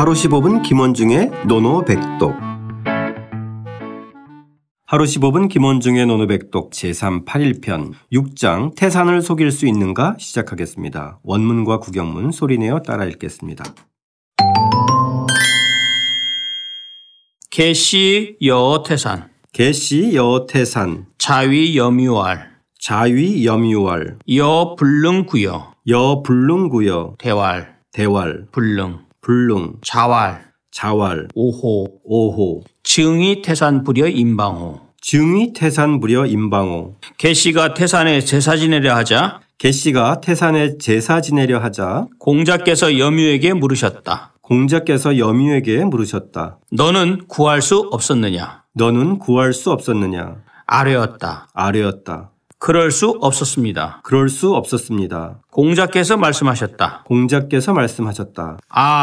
하루 15분 김원중의 노노백독. 하루 15분 김원중의 노노백독 제381편 6장 태산을 속일 수 있는가 시작하겠습니다. 원문과 구경문 소리내어 따라 읽겠습니다. 개시 여태산 개시 여태산 자위 염유알 자위 염유월 여불능구여 여불능구여 대왈 대왈 불능 불능 자왈 자왈 오호 오호 증이 태산 부려 임방호 증이 태산 부려 임방호. 개시가 태산에 제사 지내려 하자 개시가 태산에 제사 지내려 하자 공자께서 염유에게 물으셨다. 공자께서 염유에게 물으셨다. 너는 구할 수 없었느냐? 너는 구할 수 없었느냐? 아뢰었다. 아뢰었다. 그럴 수 없었습니다. 그럴 수 없었습니다. 공자께서 말씀하셨다. 공자께서 말씀하셨다.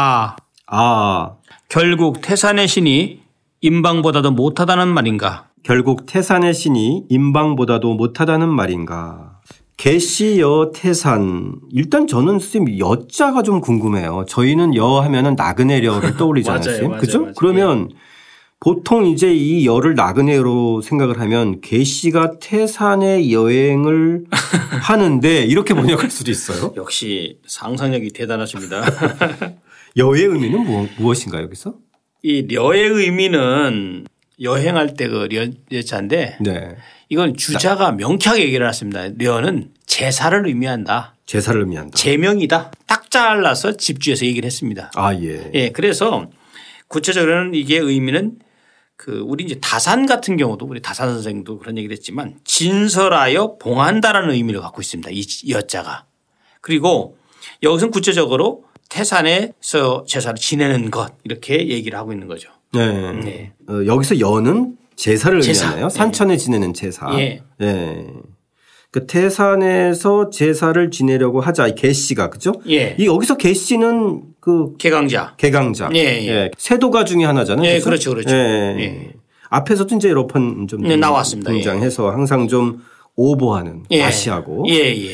결국 태산의 신이 임방보다도 못하다는 말인가? 결국 태산의 신이 임방보다도 못하다는 말인가? 개시여 태산. 일단 저는 선생님 여자가 좀 궁금해요. 저희는 여 하면은 나그네려를 떠올리잖아요. 맞아요. 그죠? 맞아요. 그러면 보통 이제 이 여를 나그네로 생각을 하면 개시가 태산의 여행을 하는데 이렇게 번역할 수도 있어요. 역시 상상력이 대단하십니다. 여의 의미는 무엇인가요, 여기서? 이 려의 의미는 여행할 때 그 여자인데 네. 이건 주자가 명쾌하게 얘기를 했습니다. 려는 제사를 의미한다. 제사를 의미한다. 제명이다. 딱 잘라서 집주에서 얘기를 했습니다. 예. 예. 그래서 구체적으로는 이게 의미는 우리 이제 다산 같은 경우도 우리 다산 선생도 그런 얘기를 했지만 진설하여 봉한다라는 의미를 갖고 있습니다. 이 여자가. 그리고 여기서는 구체적으로 태산에서 제사를 지내는 것 이렇게 얘기를 하고 있는 거죠. 네. 네. 여기서 여는 제사를 의미하나요? 네. 산천에 지내는 제사. 예. 네. 그 태산에서 제사를 지내려고 하자. 이 개씨가 그죠? 예. 이 여기서 개씨는 개강자. 예. 세도가 중에 하나잖아요. 예. 그렇죠? 그렇죠. 예. 앞에서도 이제 여러 번 좀 나왔습니다. 등장해서 항상 좀 오버하는 과시하고. 예.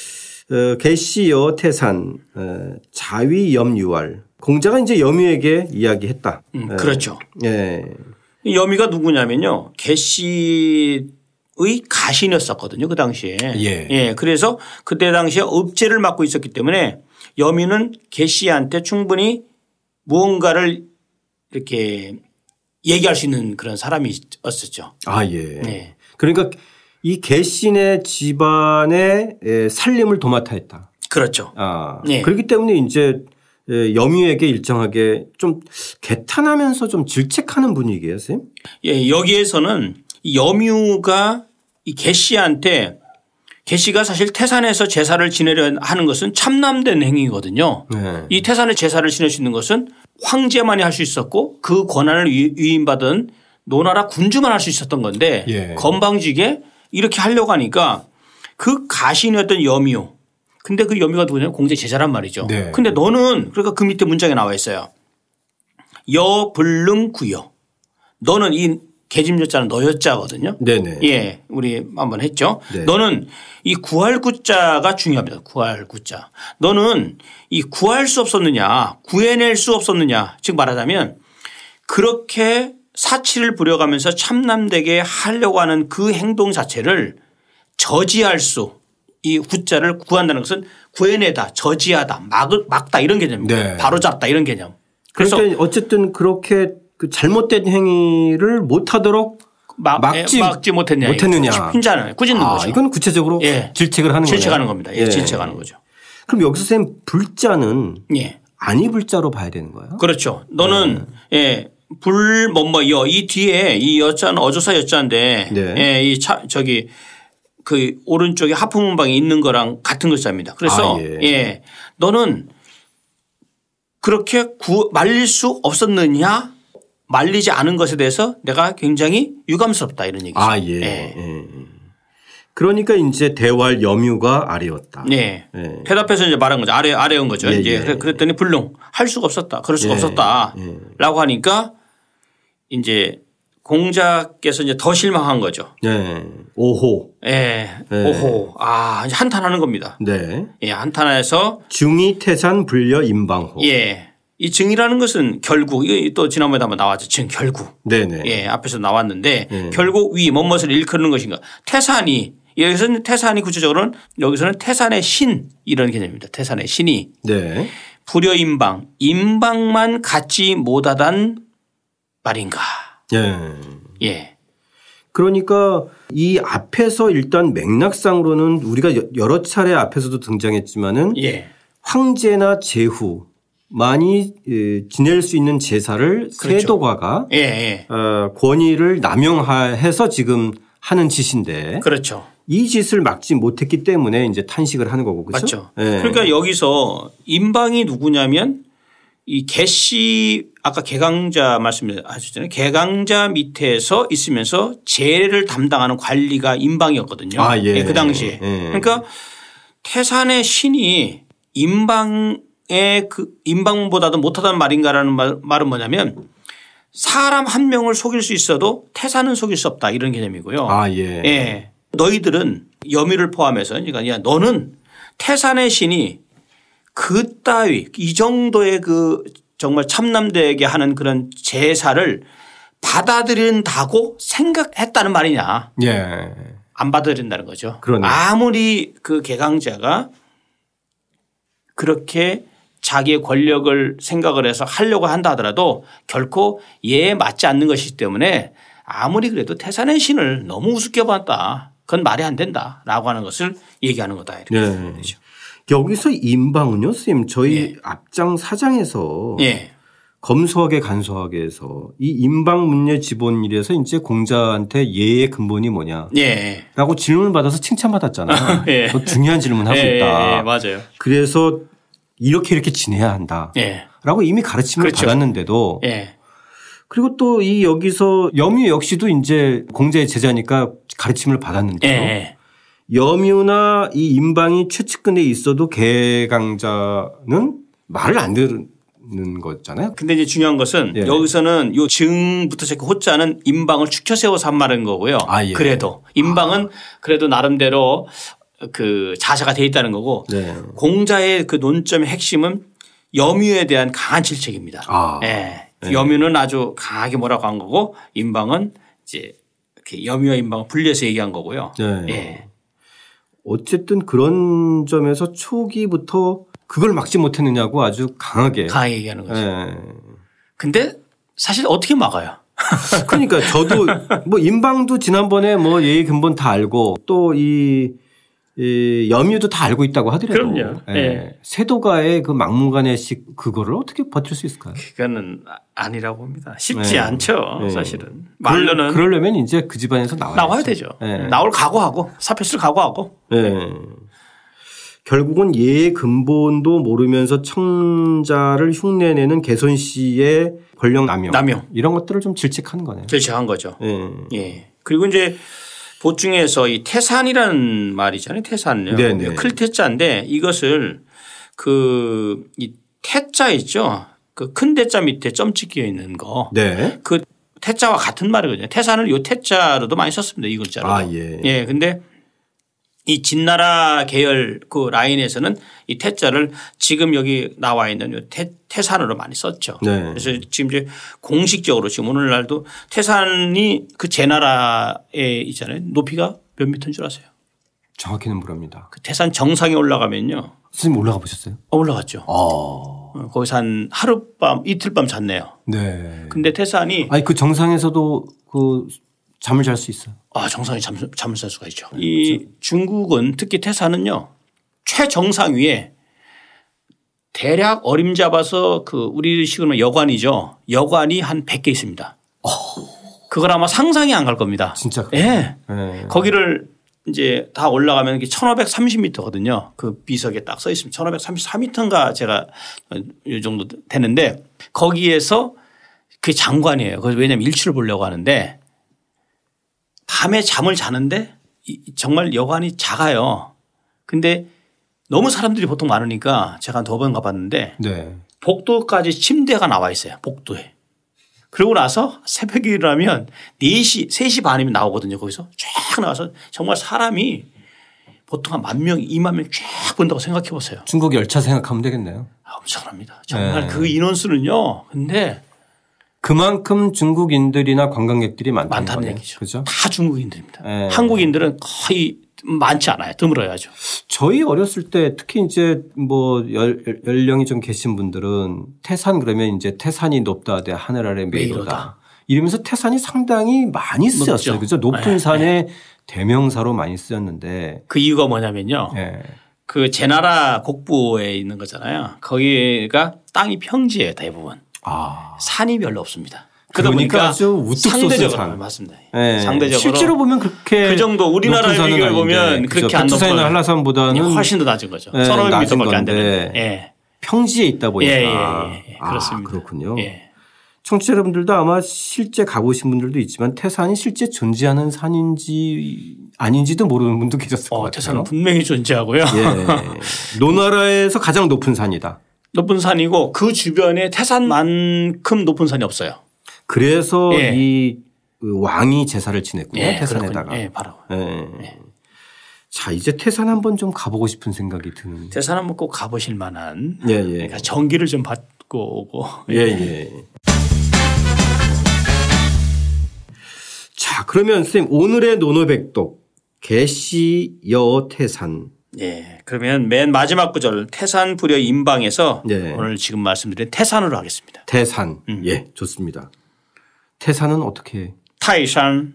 개씨여 태산 자위 염유월. 공자가 이제 염유에게 이야기했다. 그렇죠. 예. 염유가 누구냐면요. 개씨의 가신이었었거든요. 그 당시에. 예. 그래서 그때 당시에 읍제를 맡고 있었기 때문에 염유는 개씨한테 충분히 무언가를 이렇게 얘기할 수 있는 그런 사람이었었죠. 예. 네. 그러니까 이 개신의 집안의 살림을 도맡아 했다. 그렇죠. 네. 그렇기 때문에 이제 염유에게 일정하게 좀 개탄하면서 좀 질책하는 분위기예요, 선생님? 예, 여기에서는 염유가 이 개씨한테 개씨가 사실 태산에서 제사를 지내려 하는 것은 참남된 행위거든요. 네. 이 태산의 제사를 지낼 수 있는 것은 황제만이 할 수 있었고 그 권한을 위임받은 노나라 군주만 할 수 있었던 건데 건방지게 이렇게 하려고 하니까 그 가신이었던 염유. 근데 그 염유가 누구냐면 공제 제자란 말이죠. 네. 근데 너는 그러니까 그 밑에 문장에 나와 있어요. 여불능구여. 너는 이 계집여자는 너여자거든요. 네네. 예. 우리 한번 했죠. 네. 너는 이 구할 구자가 중요합니다. 구할 구자. 너는 이 구할 수 없었느냐 구해낼 수 없었느냐 즉 말하자면 그렇게 사치를 부려가면서 참남되게 하려고 하는 그 행동 자체를 저지할 수 이 구자를 구한다는 것은 구해내다 저지하다 막다 이런 개념입니다. 네. 바로잡다 이런 개념. 그래서 그러니까 어쨌든 그렇게 그 잘못된 행위를 못하도록 막지 못했느냐. 핀자는 꾸짖는 거죠. 이건 구체적으로 질책을 하는 거예요. 질책하는 겁니다. 질책하는 거죠. 그럼 여기서 선생님 불자는 아니 불자로 봐야 되는 거예요? 그렇죠. 너는 이 뒤에 이 여자는 어조사 여자인데 그 오른쪽에 하품문방에 있는 거랑 같은 글자입니다. 그래서 너는 그렇게 말릴 수 없었느냐 말리지 않은 것에 대해서 내가 굉장히 유감스럽다 이런 얘기죠. 그러니까 이제 대왈 염유가 아래였다. 대답해서 이제 말한 거죠. 아래온 거죠. 그랬더니 불능 할 수가 없었다. 그럴 수가 없었다. 라고 하니까 이제 공자께서 이제 더 실망한 거죠. 오호. 오호. 이제 한탄하는 겁니다. 한탄해서 중이 태산 불려 임방호. 이 증이라는 것은 결국 이거 또 지난번에 한번 나왔죠. 증 결국. 네네. 예, 앞에서 나왔는데 결국 위 뭐뭇을 일컫는 것인가. 태산이 여기서는 태산이 구체적으로는 여기서는 태산의 신 이런 개념입니다. 태산의 신이 네. 불여인방 인방만 갖지 못하단 말인가. 예. 예. 그러니까 이 앞에서 일단 맥락상으로는 우리가 여러 차례 앞에서도 등장했지만은 예. 황제나 제후 많이 지낼 수 있는 제사를 그렇죠. 세도가가 예, 예. 권위를 남용해서 지금 하는 짓인데 그렇죠. 이 짓을 막지 못했기 때문에 이제 탄식을 하는 거고 그렇죠. 맞죠. 예. 그러니까 여기서 인방이 누구냐면 이 개씨 아까 개강자 말씀하셨잖아요. 개강자 밑에서 있으면서 제를 담당하는 관리가 인방이었거든요. 아, 예. 예, 그 당시에. 예. 그러니까 태산의 신이 인방보다도 못하다는 말인가라는 말은 뭐냐면 사람 한 명을 속일 수 있어도 태산은 속일 수 없다 이런 개념이고요. 아, 예. 예. 너희들은 염유를 포함해서 그러니까 야 너는 태산의 신이 그 따위 이 정도의 그 정말 참남되게 하는 그런 제사를 받아들인다고 생각했다는 말이냐. 예. 안 받아들인다는 거죠. 그러네. 아무리 그 개강자가 그렇게 자기의 권력을 생각을 해서 하려고 한다 하더라도 결코 얘에 맞지 않는 것이기 때문에 아무리 그래도 태산의 신을 너무 우습게 봤다. 그건 말이 안 된다라고 하는 것을 얘기하는 거다. 이렇게 예. 되죠. 여기서 인방은요, 선생님 저희 예. 앞장 4장에서 예. 검소하게 간소하게 해서 이 인방 문예 지본일에서 이제 공자한테 예의 근본이 뭐냐. 예. 라고 질문을 받아서 칭찬받았잖아요. 예. 더 중요한 질문을 하고 예. 있다. 예. 맞아요. 그래서 이렇게 지내야 한다. 예. 라고 이미 가르침을 그렇죠. 받았는데도 예. 그리고 또 이 여기서 염유 역시도 이제 공자의 제자니까 가르침을 받았는데요. 예. 염유나 이 인방이 최측근에 있어도 개강자는 말을 안 듣는 거잖아요. 근데 이제 중요한 것은 예. 여기서는 요 증부터 시작해 호자는 인방을 축켜 세워서 한 말인 거고요. 아, 예. 그래도 인방은 그래도 나름대로 그 자세가 돼 있다는 거고 네. 공자의 그 논점의 핵심은 염유에 대한 강한 질책입니다. 아. 예. 네. 염유는 아주 강하게 뭐라고 한 거고 인방은 이제 이렇게 염유와 인방을 분리해서 얘기한 거고요. 네. 예. 어쨌든 그런 점에서 초기부터 그걸 막지 못했느냐고 아주 강하게. 강하게 얘기하는 거죠. 예. 근데 사실 어떻게 막아요? 그러니까 저도 뭐 인방도 지난번에 뭐 예의 근본 다 알고 또 이 염유도 다 알고 있다고 하더라도 그럼요. 예. 예. 세도가의 그 막무가내식 그거를 어떻게 버틸 수 있을까요? 그거는 아니라고 봅니다. 쉽지 네. 않죠. 네. 사실은. 말로는 그러려면 이제 그 집안에서 나와야 되죠. 네. 나올 각오하고 사표쓸 각오하고. 네. 결국은 예의 근본도 모르면서 청자를 흉내내는 개손 씨의 권력 남용 이런 것들을 좀 질책하는 거네요. 질책한 거죠. 네. 예. 그리고 이제 보충해서 이 태산이라는 말이잖아요. 태산요. 네네. 클 태자인데 이것을 이 태자 있죠. 그 큰 태자 밑에 점 찍혀 있는 거. 네. 그 태자와 같은 말이거든요. 태산을 이 태자로도 많이 썼습니다. 이 글자로. 아, 예. 예. 근데 이 진나라 계열 그 라인에서는 이 태자를 지금 여기 나와 있는 요 태산으로 많이 썼죠. 네. 그래서 지금 이제 공식적으로 지금 오늘날도 태산이 그 제나라에 있잖아요. 높이가 몇 미터인 줄 아세요? 정확히는 모릅니다. 그 태산 정상에 올라가면요. 선생님 올라가 보셨어요? 올라갔죠. 거기서 한 하룻밤 이틀밤 잤네요. 네. 근데 태산이 아니 그 정상에서도 그 잠을 잘 수 있어요. 정상에 잠을 잘 수가 있죠. 이 중국은 특히 태산은요. 최정상 위에 대략 어림잡아서 그 우리식으로 여관이죠. 여관이 한 100개 있습니다. 그걸 아마 상상이 안 갈 겁니다. 진짜. 예. 네. 거기를 이제 다 올라가면 이게 1530m거든요. 그 비석에 딱 써 있으면 1534m인가 제가 이 정도 되는데 거기에서 그게 장관이에요. 왜냐하면 일출을 보려고 하는데 밤에 잠을 자는데 정말 여관이 작아요. 근데 너무 사람들이 보통 많으니까 제가 한 2번 가봤는데 네. 복도까지 침대가 나와 있어요. 복도에. 그러고 나서 새벽에 일어나면 4시, 3시 반이면 나오거든요. 거기서 쫙 나와서 정말 사람이 보통 한 10,000명, 20,000명 쫙 본다고 생각해 보세요. 중국 열차 생각하면 되겠네요. 엄청납니다. 정말 그 인원수는요. 근데 그만큼 중국인들이나 관광객들이 많다는 얘기죠. 그죠? 다 중국인들입니다. 한국인들은 거의 많지 않아요. 드물어야죠. 저희 어렸을 때 특히 이제 뭐 연령이 좀 계신 분들은 태산 그러면 이제 태산이 높다 대 하늘 아래 메이로다. 이러면서 태산이 상당히 많이 쓰였어요. 그죠? 높은 산의 대명사로 많이 쓰였는데 그 이유가 뭐냐면요. 그 제나라 곡부에 있는 거잖아요. 거기가 땅이 평지예요. 대부분. 산이 별로 없습니다. 그러니까 아주 우뚝 솟은 산. 맞습니다. 상대적으로 실제로 보면 그렇게 그 정도 우리나라 비교해 보면 그렇게 안 높아요. 한라산보다는 훨씬 더 낮은 거죠. 1,500m밖에 안 되는데 평지에 있다 보니까 그렇습니다. 그렇군요. 청취자 여러분들도 아마 실제 가보신 분들도 있지만 태산이 실제 존재하는 산인지 아닌지도 모르는 분도 계셨을 것 같아요. 태산은 분명히 존재하고요. 노나라에서 가장 높은 산이다. 높은 산이고 그 주변에 태산만큼 높은 산이 없어요. 그래서 이 왕이 제사를 지냈군요. 태산에다가. 바로. 자, 이제 태산 한번 좀 가보고 싶은 생각이 드는. 태산 한번 꼭 가보실 만한. 그러니까 전기를 좀 받고 오고. 자, 그러면 선생님 오늘의 노노백독 개시여태산. 그러면 맨 마지막 구절 태산 부려 임방에서 오늘 지금 말씀드린 태산으로 하겠습니다. 태산. 좋습니다. 태산은 어떻게? 타이산.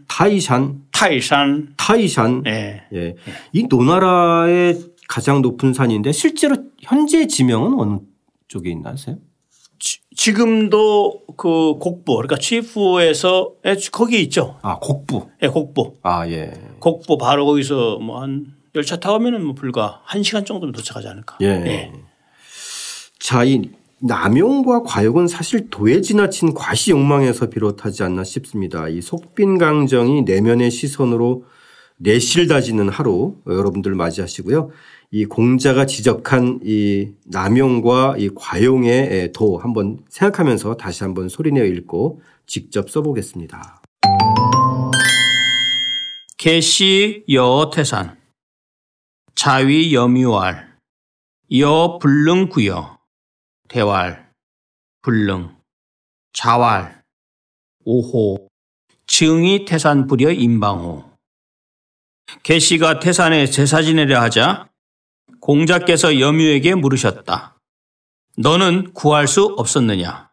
이 노나라의 가장 높은 산인데 실제로 현재 지명은 어느 쪽에 있나 아세요? 지금도 그 곡부 그러니까 취푸에서 거기에 있죠. 곡부. 곡부. 곡부 바로 거기서 뭐 한 열차 타면은 뭐 불과 1시간 정도면 도착하지 않을까. 자, 이 남용과 과욕은 사실 도에 지나친 과시 욕망에서 비롯하지 않나 싶습니다. 이 속빈강정이 내면의 시선으로 내실다지는 하루 여러분들 맞이하시고요. 이 공자가 지적한 이 남용과 이 과용의 도 한번 생각하면서 다시 한번 소리내어 읽고 직접 써보겠습니다. 개시여태산 자위 염유왈 여불능구여 대왈 불능 자왈 오호 증이 태산 부려 임방호. 개시가 태산에 제사 지내려 하자 공자께서 염유에게 물으셨다. 너는 구할 수 없었느냐?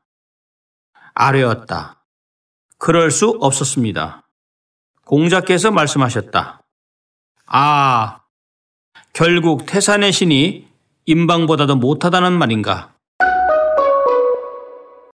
아뢰었다. 그럴 수 없었습니다. 공자께서 말씀하셨다. 결국 태산의 신이 임방보다도 못하다는 말인가?